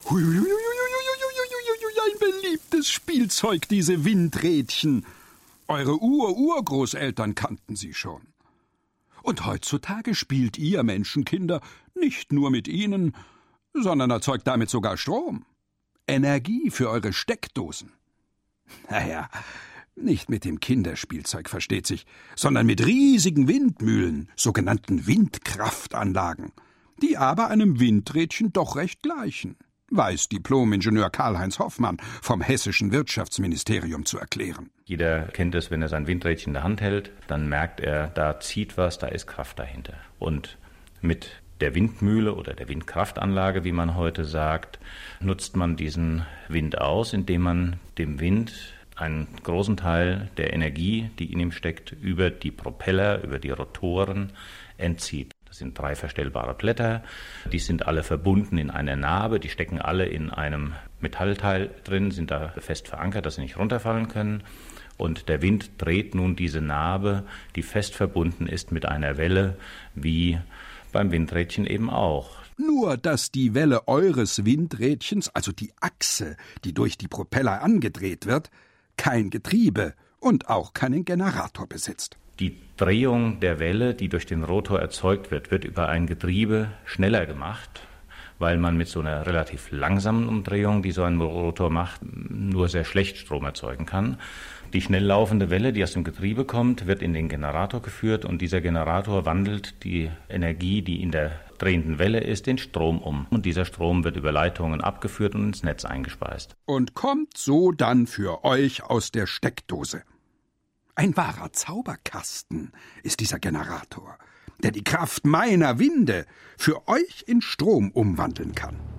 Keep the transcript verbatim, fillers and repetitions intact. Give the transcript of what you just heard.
Hui, hui, hui, hui, hui, ein beliebtes Spielzeug, diese Windrädchen. Eure Ur-Urgroßeltern kannten sie schon. Und heutzutage spielt ihr Menschenkinder nicht nur mit ihnen, sondern erzeugt damit sogar Strom. Energie für eure Steckdosen. Naja, nicht mit dem Kinderspielzeug, versteht sich, sondern mit riesigen Windmühlen, sogenannten Windkraftanlagen, die aber einem Windrädchen doch recht gleichen, weiß Diplom-Ingenieur Karl-Heinz Hoffmann vom Hessischen Wirtschaftsministerium zu erklären. Jeder kennt es, wenn er sein Windrädchen in der Hand hält, dann merkt er, da zieht was, da ist Kraft dahinter. Und mit der Windmühle oder der Windkraftanlage, wie man heute sagt, nutzt man diesen Wind aus, indem man dem Wind einen großen Teil der Energie, die in ihm steckt, über die Propeller, über die Rotoren entzieht. Das sind drei verstellbare Blätter, die sind alle verbunden in einer Narbe, die stecken alle in einem Metallteil drin, sind da fest verankert, dass sie nicht runterfallen können. Und der Wind dreht nun diese Narbe, die fest verbunden ist mit einer Welle, wie beim Windrädchen eben auch. Nur, dass die Welle eures Windrädchens, also die Achse, die durch die Propeller angedreht wird, kein Getriebe und auch keinen Generator besitzt. Die Drehung der Welle, die durch den Rotor erzeugt wird, wird über ein Getriebe schneller gemacht, weil man mit so einer relativ langsamen Umdrehung, die so ein Rotor macht, nur sehr schlecht Strom erzeugen kann. Die schnell laufende Welle, die aus dem Getriebe kommt, wird in den Generator geführt und dieser Generator wandelt die Energie, die in der drehenden Welle ist, in Strom um. Und dieser Strom wird über Leitungen abgeführt und ins Netz eingespeist. Und kommt so dann für euch aus der Steckdose. Ein wahrer Zauberkasten ist dieser Generator, der die Kraft meiner Winde für euch in Strom umwandeln kann.